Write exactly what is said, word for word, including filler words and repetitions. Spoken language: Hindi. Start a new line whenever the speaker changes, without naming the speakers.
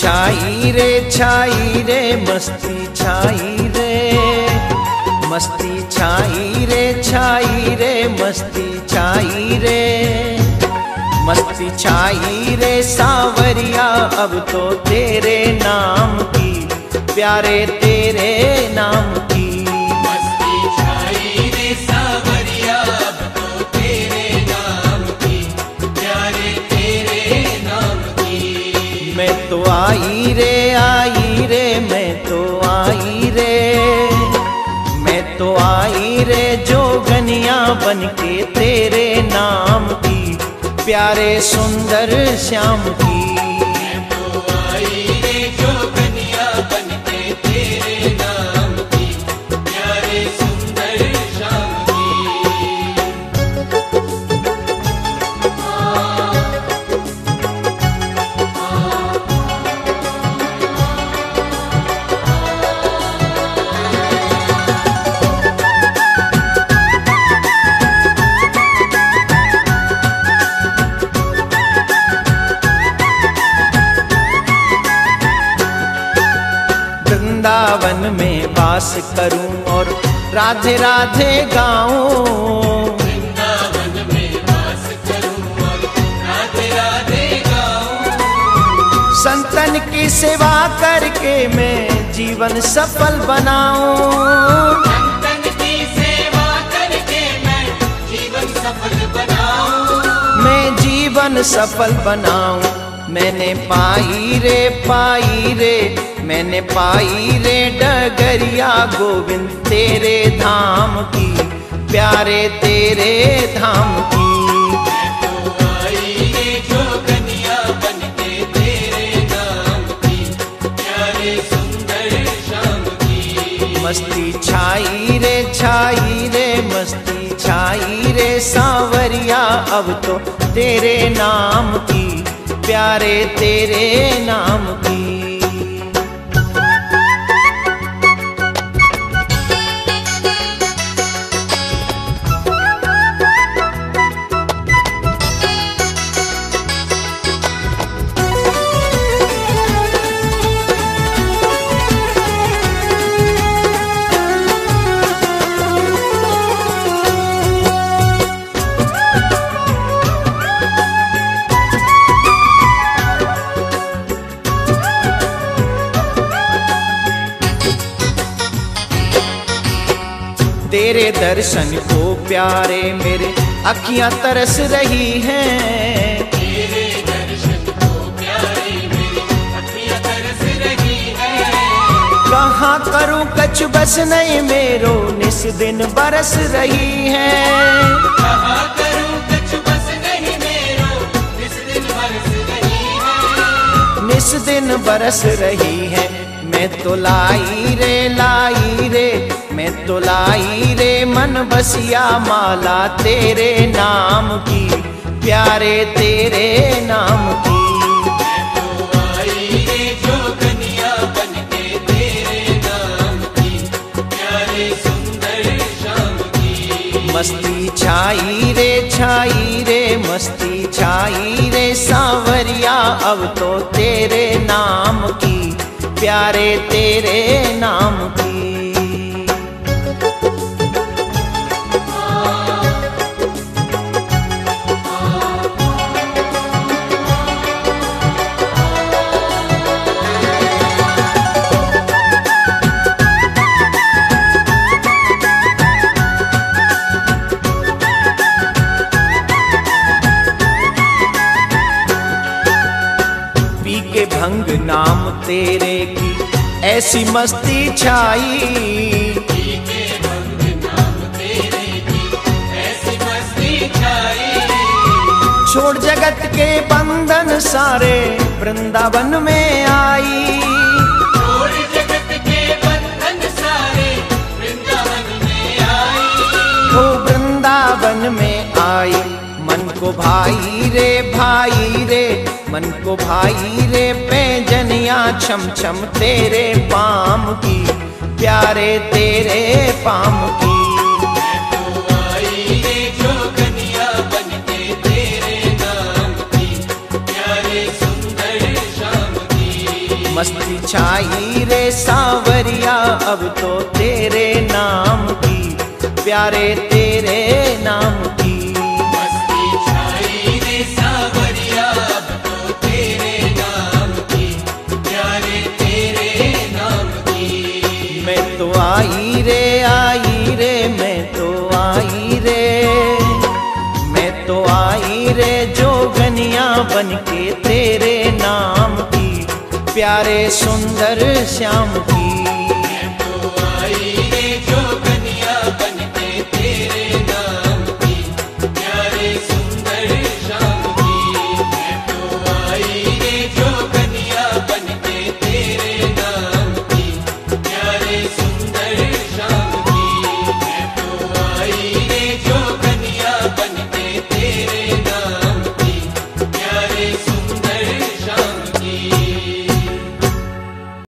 छाई रे छाई रे मस्ती छाई रे, मस्ती छाई रे छाई रे मस्ती छाई रे, मस्ती छाई रे सावरिया अब तो तेरे नाम की, प्यारे तेरे नाम की।
मस्ती छाई रे सावरिया अब तो तेरे नाम की, प्यारे तेरे नाम की।
मैं तो आई रे आई रे मैं तो आई रे, मैं तो आई रे जोगनिया बन के तेरे नाम की, प्यारे सुंदर श्याम की।
मैं तो आई रे जोगनिया बन के तेरे नाम की, प्यारे सुंदर श्याम की।
वृंदावन में वास करूं और राधे राधे गाऊं,
वृंदावन में वास करूं और राधे राधे गाऊं।
संतन की सेवा करके मैं जीवन सफल बनाऊं,
संतन की सेवा करके मैं जीवन सफल बनाऊं।
मैं जीवन सफल बनाऊं। मैंने पाई रे पाई रे मैंने पाई रे डगरिया गोविंद तेरे धाम की, प्यारे तेरे धाम की।
मैं तो आई रे जोगनिया बन के तेरे नाम की, प्यारे सुंदर श्याम की।
मस्ती छाई रे छाई रे मस्ती छाई रे सावरिया अब तो तेरे नाम की, प्यारे तेरे नाम की। तेरे दर्शन को प्यारे मेरे अखियां तरस रही हैं,
तेरे दर्शन को प्यारे मेरी अखियां तरस रही हैं।
कहाँ करूं कछ बस नहीं मेरो निस दिन बरस रही हैं।
कहाँ करूं कछ बस नहीं मेरो निस दिन बरस रही हैं।
निस दिन बरस रही है। मैं तो लाई रे लाई रे मैं तो लाई रे मन बसिया माला तेरे नाम की, प्यारे तेरे नाम की।
मैं तो आई रे जोगनिया बन के तेरे नाम की, प्यारे सुंदर श्याम की।
मस्ती छाई रे छाई रे मस्ती छाई रे सावरिया अब तो तेरे नाम की, प्यारे तेरे नाम की। पी के भंग नाम तेरे की ऐसी मस्ती छाई,
पी के भंग नाम तेरे की ऐसी मस्ती छाई।
छोड़ जगत के बंधन सारे वृंदावन में आई,
छोड़ जगत के बंधन सारे वृंदावन में आई।
वो वृंदावन में आई। मन को भाई रे भाई रे मन को भाई रे पैजनिया छम छम तेरे पाम की, प्यारे तेरे पाम की।
मैं तो आई रे जोगनिया बन के तेरे नाम की, प्यारे सुंदर श्याम की।
छाई रे सावरिया अब तो तेरे नाम की, प्यारे तेरे नाम की।
मस्ती छाई रे सावरिया अब तो तेरे नाम की, प्यारे तेरे नाम की।
मैं तो आई रे आई रे मैं तो आई रे, मैं तो आई रे जोगनिया बनके तेरे नाम की, प्यारे सुंदर श्याम की।